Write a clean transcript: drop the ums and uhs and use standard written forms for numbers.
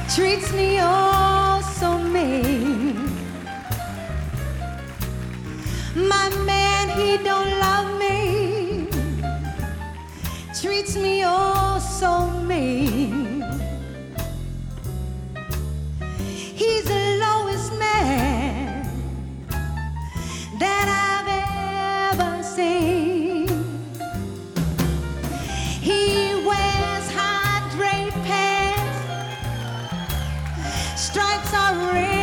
treats me oh so mean. My man, he don't love me, treats me oh so mean. He's the lowest man that I've ever seen. He wears high draped pants, stripes are red